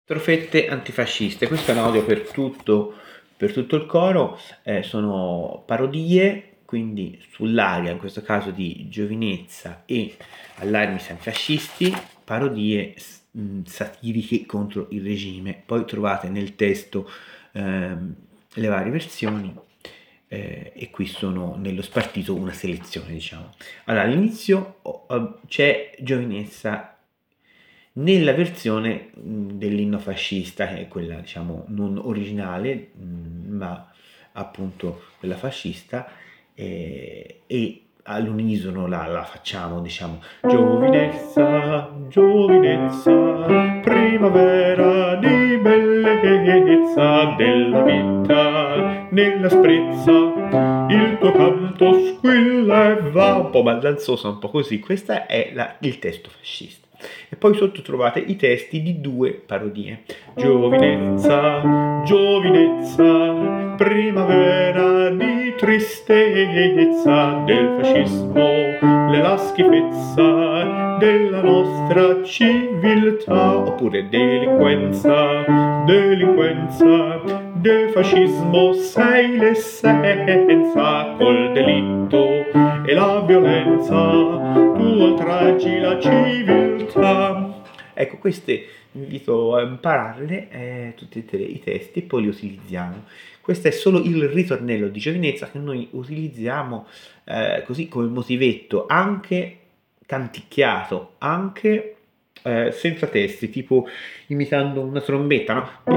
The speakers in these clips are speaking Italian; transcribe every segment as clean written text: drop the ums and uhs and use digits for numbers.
Trofette antifasciste, questo è un audio per tutto il coro, sono parodie, quindi sull'aria, in questo caso di Giovinezza e allarmi antifascisti, parodie satiriche contro il regime. Poi trovate nel testo le varie versioni e qui sono nello spartito una selezione, diciamo. Allora, all'inizio c'è Giovinezza nella versione dell'inno fascista, che è quella diciamo non originale, ma appunto quella fascista, e all'unisono la facciamo, diciamo: giovinezza, giovinezza, primavera di bellezza della vita, nella sprezza il tuo canto squilla e va, un po' baldanzosa, un po' così. Questo è il testo fascista. E poi sotto trovate i testi di due parodie: giovinezza, giovinezza, primavera di tristezza del fascismo, la schifezza della nostra civiltà, oppure delinquenza, delinquenza del fascismo, sei l'essenza, col delitto e la violenza tu oltraggi la civiltà. Ecco, queste vi invito a impararle, tutti i testi, e poi li utilizziamo. Questo è solo il ritornello di Giovinezza che noi utilizziamo così come motivetto, anche canticchiato, anche senza testi, tipo imitando una trombetta,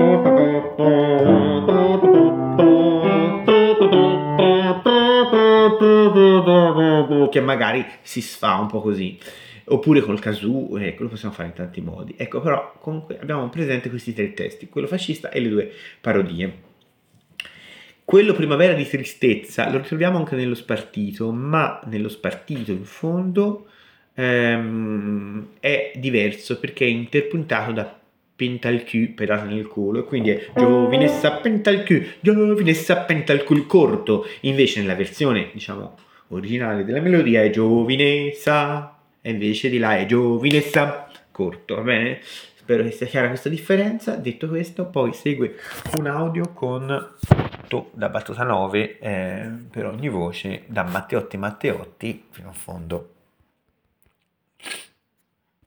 no? Che magari si sfà un po' così, oppure col kazoo, ecco, lo possiamo fare in tanti modi. Ecco, però comunque abbiamo presente questi tre testi, quello fascista e le due parodie. Quello primavera di tristezza lo ritroviamo anche nello spartito, ma nello spartito in fondo è diverso perché è interpuntato da Pentalcù, pedata nel culo, e quindi è Giovinezza Pentalcù, Giovinezza Pentalcù corto. Invece nella versione, diciamo, originale della melodia è Giovinezza, e invece di là è Giovinezza corto, va bene? Spero che sia chiara questa differenza. Detto questo, poi segue un audio con tutto da battuta 9 per ogni voce, da Matteotti fino a fondo.